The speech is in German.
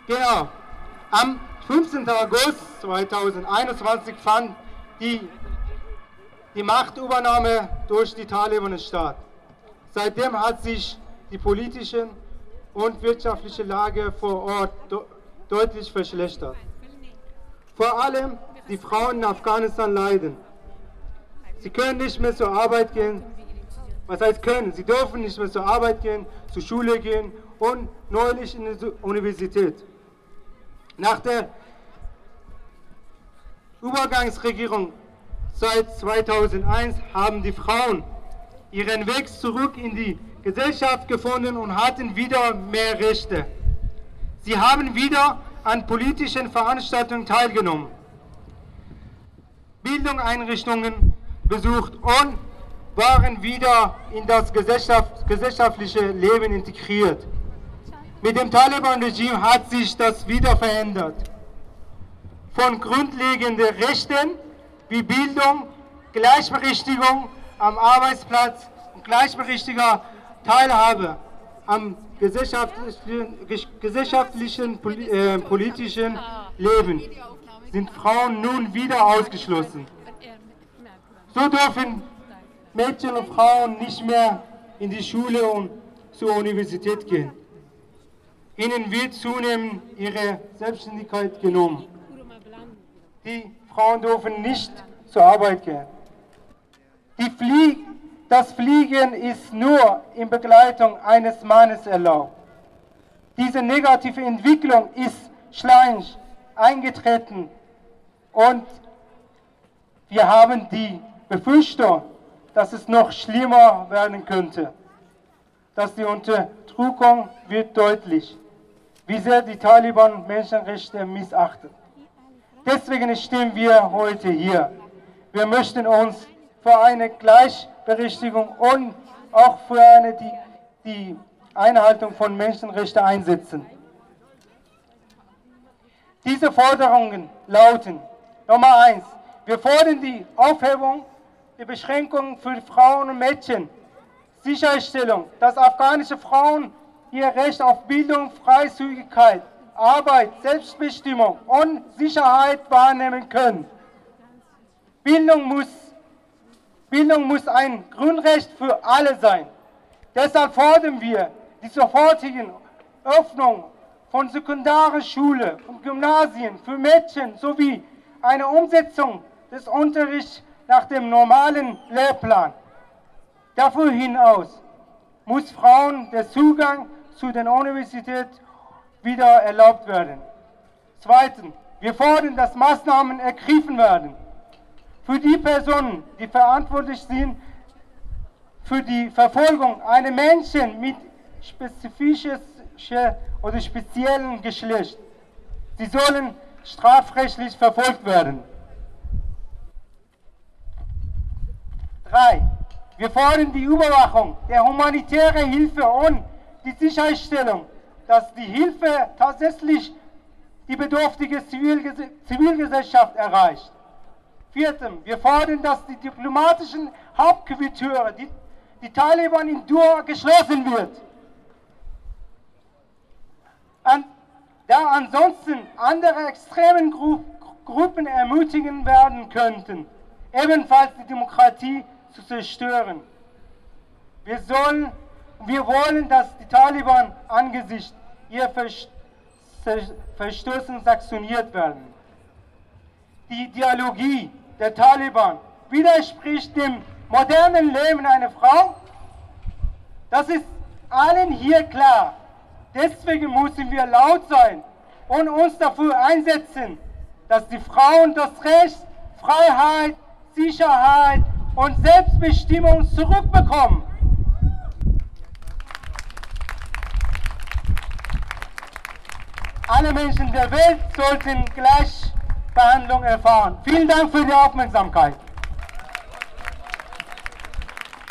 Genau. Am 15. August 2021 fand die Machtübernahme durch die Taliban statt. Seitdem hat sich die politische und wirtschaftliche Lage vor Ort deutlich verschlechtert. Vor allem die Frauen in Afghanistan leiden. Sie können nicht mehr zur Arbeit gehen. Was heißt können? Sie dürfen nicht mehr zur Arbeit gehen, zur Schule gehen und neulich in die Universität. Nach der Übergangsregierung seit 2001 haben die Frauen ihren Weg zurück in die Gesellschaft gefunden und hatten wieder mehr Rechte. Sie haben wieder an politischen Veranstaltungen teilgenommen, Bildungseinrichtungen besucht und waren wieder in das gesellschaftliche Leben integriert. Mit dem Taliban-Regime hat sich das wieder verändert. Von grundlegenden Rechten wie Bildung, Gleichberechtigung am Arbeitsplatz und gleichberechtigter Teilhabe am gesellschaftlichen, politischen Leben sind Frauen nun wieder ausgeschlossen. So dürfen Mädchen und Frauen nicht mehr in die Schule und zur Universität gehen. Ihnen wird zunehmend ihre Selbstständigkeit genommen. Die Frauen dürfen nicht zur Arbeit gehen. Das Fliegen ist nur in Begleitung eines Mannes erlaubt. Diese negative Entwicklung ist schleichend eingetreten und wir haben die Befürchtung, dass es noch schlimmer werden könnte. Dass die Unterdrückung wird deutlich, wie sehr die Taliban Menschenrechte missachten. Deswegen stehen wir heute hier. Wir möchten uns für eine Gleichberechtigung und auch für die Einhaltung von Menschenrechten einsetzen. Diese Forderungen lauten: Nummer 1. Wir fordern die Aufhebung der Beschränkungen für Frauen und Mädchen, Sicherstellung, dass afghanische Frauen ihr Recht auf Bildung, Freizügigkeit, Arbeit, Selbstbestimmung und Sicherheit wahrnehmen können. Bildung muss ein Grundrecht für alle sein. Deshalb fordern wir die sofortige Öffnung von Sekundarschule und Gymnasien für Mädchen sowie eine Umsetzung des Unterrichts nach dem normalen Lehrplan. Darüber hinaus muss Frauen der Zugang zu den Universitäten wieder erlaubt werden. Zweitens, wir fordern, dass Maßnahmen ergriffen werden für die Personen, die verantwortlich sind für die Verfolgung einer Menschen mit spezifischen oder speziellen Geschlecht. Sie sollen strafrechtlich verfolgt werden. 3. Wir fordern die Überwachung der humanitären Hilfe und die Sicherstellung, dass die Hilfe tatsächlich die bedürftige Zivilgesellschaft erreicht. 4. Wir fordern, dass die diplomatischen Hauptquartiere, die Taliban in Doha, geschlossen wird. Da ansonsten andere extremen Gruppen ermutigen werden könnten, ebenfalls die Demokratie zu zerstören. Wir wollen, dass die Taliban angesichts ihrer Verstößen sanktioniert werden. Die Ideologie der Taliban widerspricht dem modernen Leben einer Frau. Das ist allen hier klar. Deswegen müssen wir laut sein und uns dafür einsetzen, dass die Frauen das Recht, Freiheit, Sicherheit und Selbstbestimmung zurückbekommen. Alle Menschen der Welt sollten Gleichbehandlung erfahren. Vielen Dank für die Aufmerksamkeit.